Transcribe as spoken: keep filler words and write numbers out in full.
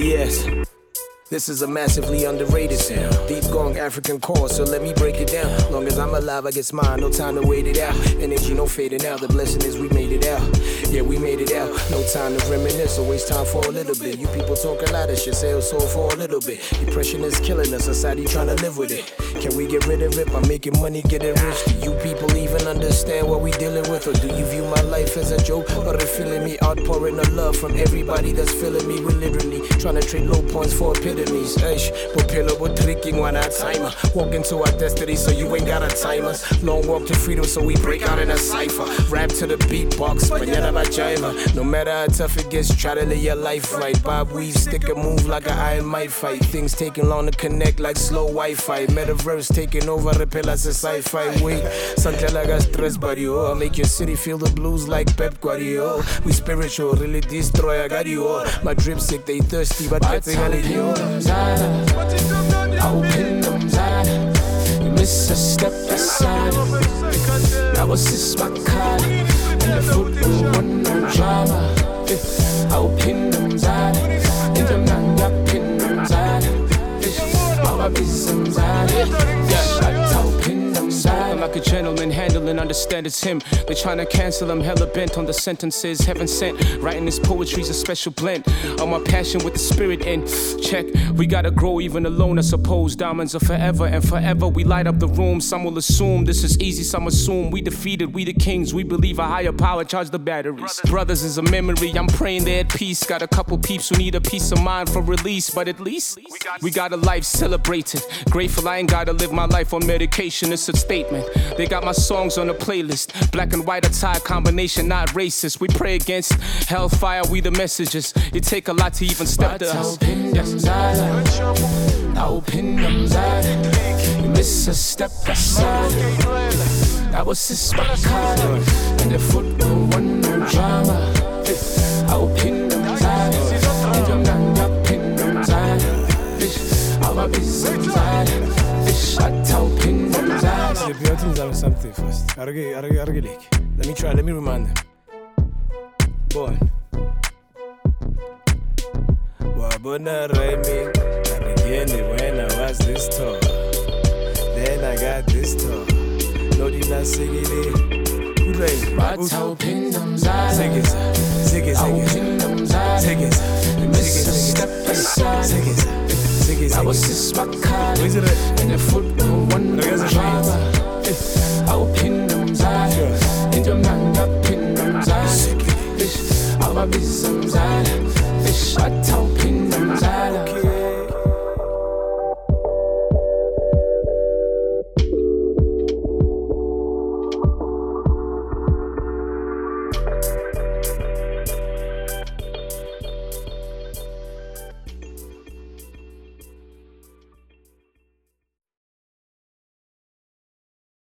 Yes. This is a massively underrated sound. Deep going African chord, so let me break it down. Long as I'm alive, I get mine, no time to wait it out. Energy no fading out, the blessing is we made it out. Yeah, we made it out, no time to reminisce or waste time for a little bit. You people talk a lot of shit, sell soul for a little bit. Depression is killing us, society trying to live with it. Can we get rid of it by making money, getting rich? Do you people even understand what we dealing with? Or do you view my life as a joke? Or they feeling me outpouring the love from everybody that's feeling me? We're literally trying to trade low points for epitomes. Ish, but pillow, but tricking one at timer. Walk into our destiny, so you ain't gotta time us. Long walk to freedom, so we break out in a cipher. Rap to the beatbox, mañana va jiva. No matter how tough it gets, try to live your life right. Bob Weave, stick and move like an iron might fight. Things taking long to connect like slow Wi-Fi. Metaverse taking over, repeal as a sci-fi. Wait, Santiago stress barrio. I'll make your city feel the blues like Pep Guardiola. We spiritual, really destroy, I got you all. My drip sick, they thirsty, but that's all it is. I open them tight. You miss a step aside. Now what's this my card? And the football one no drama. I open them tight. In the man I pin them tight. Mama miss them tight. Yeah, I open them tight. Like a gentleman, handle and understand it's him. They're trying to cancel him, hella bent on the sentences. Heaven sent, writing this poetry's a special blend of my passion with the spirit in check. We gotta grow even alone, I suppose. Diamonds are forever and forever. We light up the room. Some will assume this is easy, some assume we defeated. We the kings, we believe a higher power charge the batteries. Brothers, Brothers is a memory, I'm praying they're at peace. Got a couple peeps who need a peace of mind for release, but at least we got, we got a life celebrated. Grateful I ain't gotta live my life on medication, it's a statement. They got my songs on the playlist. Black and white attire combination, not racist. We pray against hellfire, we the messages. It take a lot to even step to us. Yes. I'll pin them tight. You miss a step aside. That was his my card. And the football one no drama. I'll pin them tight. And you're not pin them tight. I'll be some tight. I'll pin them tight. The buildings are something first. Argue, argue, argue. Let me try, let me remind them. Boy. Wabona Remy. Again, when I was this tall, then I got this tall. No, did not sing it. Good rain. But I'll pin them tight. Sing it, sing it, sing it. I'll pin them tight. Sing it, you miss a step aside. Sing it, sing it, sing it. I was this my card. And the foot